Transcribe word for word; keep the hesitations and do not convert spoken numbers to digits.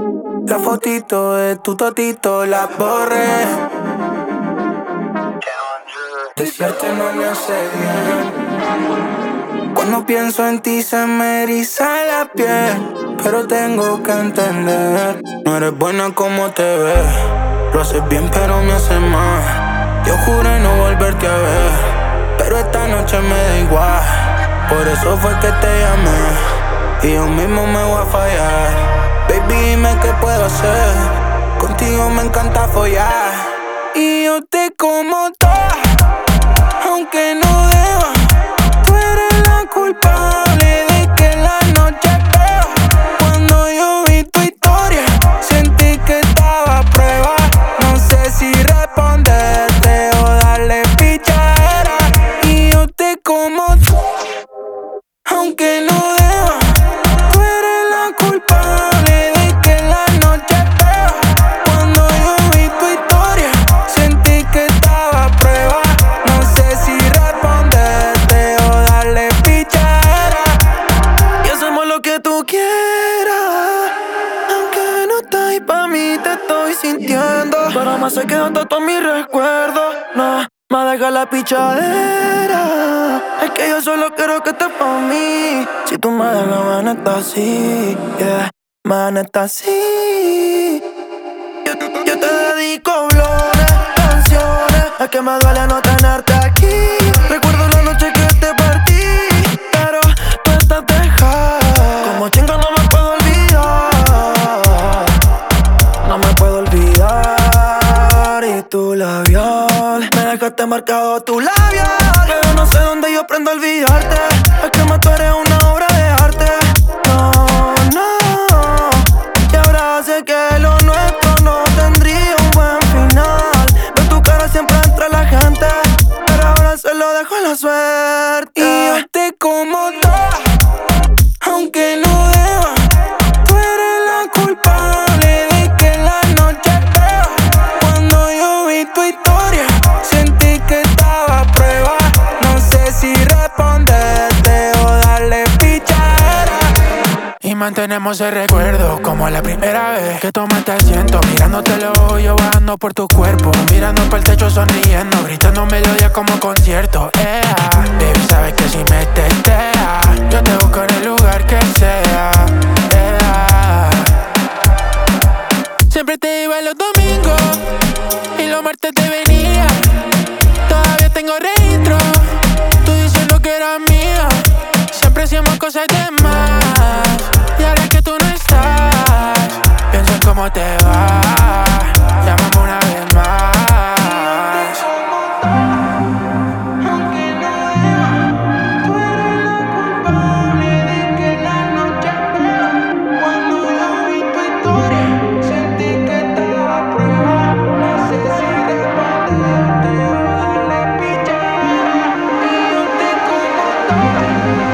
La fotito de tu totito la borré. Desearte no me hace bien. Cuando pienso en ti se me eriza la piel. Pero tengo que entender, no eres buena como te ves. Lo haces bien pero me hace mal. Yo juré no volverte a ver, pero esta noche me da igual. Por eso fue que te llamé y yo mismo me voy a fallar. Baby, dime qué puedo hacer. Contigo me encanta follar. Y yo te como toda, aunque no deba. Tú eres la culpable de que la noche es peor. Cuando yo vi tu historia, sentí que estaba a prueba. No sé si responderte o darle pichadera. Y yo te como toda, aunque no deba. Tú eres la culpable de que la noche es peor. Cuando yo vi tu historia, sentí que estaba a prueba. No sé si responderte o darle pichadera. Y hacemos lo que tú quieras. Aunque no estás ahí pa' mí, te estoy sintiendo. Pero más se quedan todos mis recuerdos. No, me deja la pichadera. Es que yo solo quiero que estés pa' mí. Si tú me dejas, man, está así, yeah. Man, está así. Yo, yo te dedico blones, canciones. Es que me duele no tenerte aquí. Recuerdo la noche que te partí, pero tú estás dejada. Como chingo no me puedo olvidar. No me puedo olvidar. Y tu labial, me dejaste marcado tu labial. Pero no sé dónde yo aprendo a olvidarte. Es que más tú eres una obra de arte. No, no. Y ahora sé que lo nuestro no tendría un buen final. Veo tu cara siempre entre la gente, pero ahora se lo dejo a la suerte. Y yo te como toda, aunque no deba. Tú eres la culpable de que la noche es peor. Cuando yo vi tu historia, sentí que estaba a prueba. No sé si responderte o darle pichadera. Y mantenemos el recuerdo como la primera vez que tomaste asiento, mirándote los ojos, yo bajando por tu cuerpo, mirando por el techo sonriendo, gritando melodías como concierto. Yeah. Baby, sabes que si me testea, yo te busco en el lugar que sea. Yeah. Siempre te iba los domingos y los martes te venía. Todavía tengo registro, tú diciendo que eras mía. Siempre hacíamos cosas de más. Y ahora que tú no estás, pienso en cómo te va. Llámame una vez más. Aunque no deba, tú eres la culpable de que la noche es peor. Cuando yo vi tu historia, sentí que estaba a prueba. No sé si responderte o darle pichadera. Y yo te como toda.